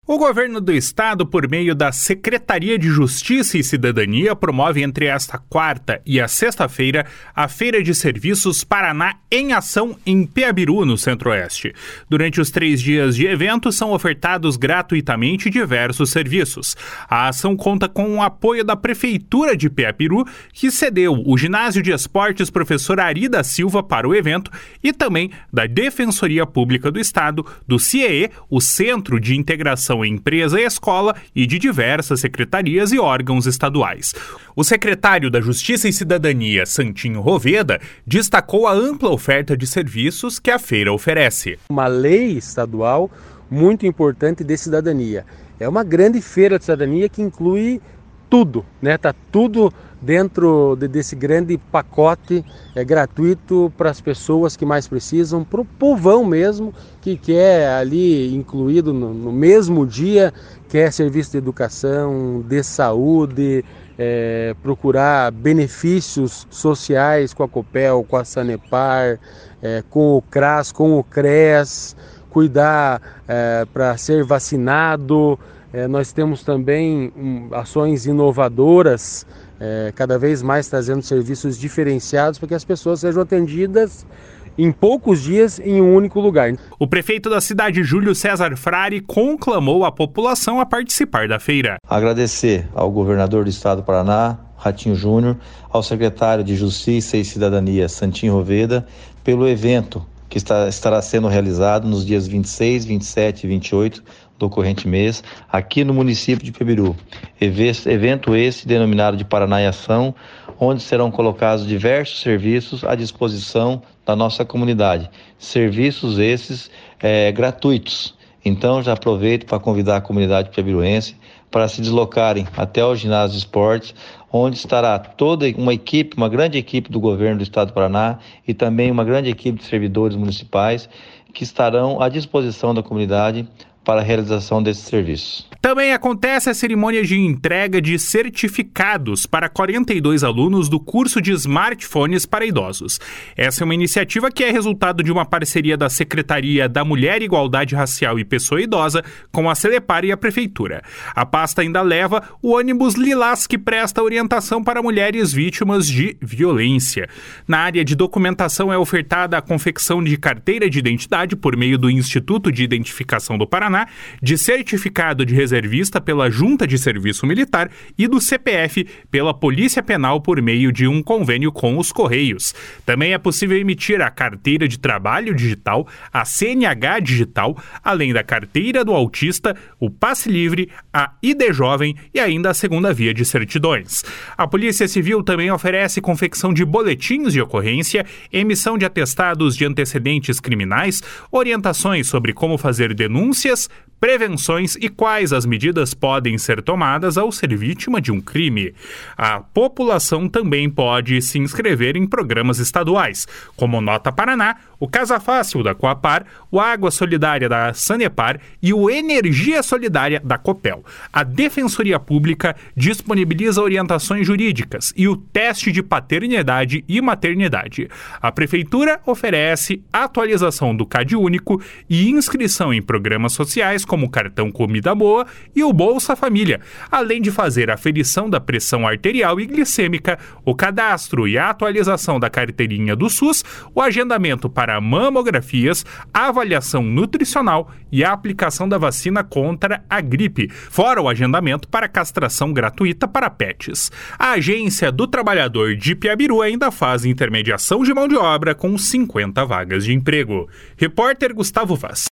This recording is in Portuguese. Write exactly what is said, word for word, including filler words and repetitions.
O governo do estado, por meio da Secretaria de Justiça e Cidadania, promove entre esta quarta e a sexta-feira a Feira de Serviços Paraná em Ação em Peabiru, no Centro-Oeste. Durante os três dias de evento, são ofertados gratuitamente diversos serviços. A ação conta com o apoio da Prefeitura de Peabiru, que cedeu o Ginásio de Esportes Professor Ari da Silva para o evento, e também da Defensoria Pública do Estado, do C I E E, o Centro de Integração Empresa e Escola, e de diversas secretarias e órgãos estaduais. O secretário da Justiça e Cidadania, Santinho Roveda, destacou a ampla oferta de serviços que a feira oferece. Uma lei estadual muito importante de cidadania. É uma grande feira de cidadania que inclui tudo, né? Tá tudo dentro de, desse grande pacote é, gratuito para as pessoas que mais precisam, para o povão mesmo, que quer ali incluído no, no mesmo dia, quer serviço de educação, de saúde, é, procurar benefícios sociais com a Copel, com a Sanepar, é, com o CRAS, com o CRES, cuidar é, para ser vacinado. É, nós temos também um, ações inovadoras, é, cada vez mais trazendo serviços diferenciados para que as pessoas sejam atendidas em poucos dias em um único lugar. O prefeito da cidade, Júlio César Frari, conclamou a população a participar da feira. Agradecer ao governador do estado do Paraná, Ratinho Júnior, ao secretário de Justiça e Cidadania, Santinho Roveda, pelo evento que está, estará sendo realizado nos dias vinte e seis, vinte e sete e vinte e oito do corrente mês, aqui no município de Peabiru. Evento esse denominado de Paraná em Ação, onde serão colocados diversos serviços à disposição da nossa comunidade. Serviços esses é, gratuitos. Então já aproveito para convidar a comunidade peabiruense para se deslocarem até o ginásio de esportes, onde estará toda uma equipe, uma grande equipe do governo do estado do Paraná e também uma grande equipe de servidores municipais que estarão à disposição da comunidade para a realização desses serviços. Também acontece a cerimônia de entrega de certificados para quarenta e dois alunos do curso de smartphones para idosos. Essa é uma iniciativa que é resultado de uma parceria da Secretaria da Mulher, Igualdade Racial e Pessoa Idosa com a Celepar e a Prefeitura. A pasta ainda leva o ônibus Lilás, que presta orientação para mulheres vítimas de violência. Na área de documentação é ofertada a confecção de carteira de identidade por meio do Instituto de Identificação do Paraná, de certificado de reservista pela Junta de Serviço Militar e do C P F pela Polícia Penal por meio de um convênio com os Correios. Também é possível emitir a carteira de trabalho digital, a C N H digital, além da carteira do autista, o passe livre, a I D Jovem e ainda a segunda via de certidões. A Polícia Civil também oferece confecção de boletins de ocorrência, emissão de atestados de antecedentes criminais, orientações sobre como fazer denúncias, prevenções e quais as medidas podem ser tomadas ao ser vítima de um crime. A população também pode se inscrever em programas estaduais, como o Nota Paraná, o Casa Fácil da Coapar, o Água Solidária da Sanepar e o Energia Solidária da Copel. A Defensoria Pública disponibiliza orientações jurídicas e o teste de paternidade e maternidade. A Prefeitura oferece atualização do C A D Único e inscrição em programas sociais como o Cartão Comida Boa e o Bolsa Família, além de fazer a aferição da pressão arterial e glicêmica, o cadastro e a atualização da carteirinha do SUS, o agendamento para mamografias, a avaliação nutricional e a aplicação da vacina contra a gripe, fora o agendamento para castração gratuita para pets. A Agência do Trabalhador de Peabiru ainda faz intermediação de mão de obra com cinquenta vagas de emprego. Repórter Gustavo Vaz.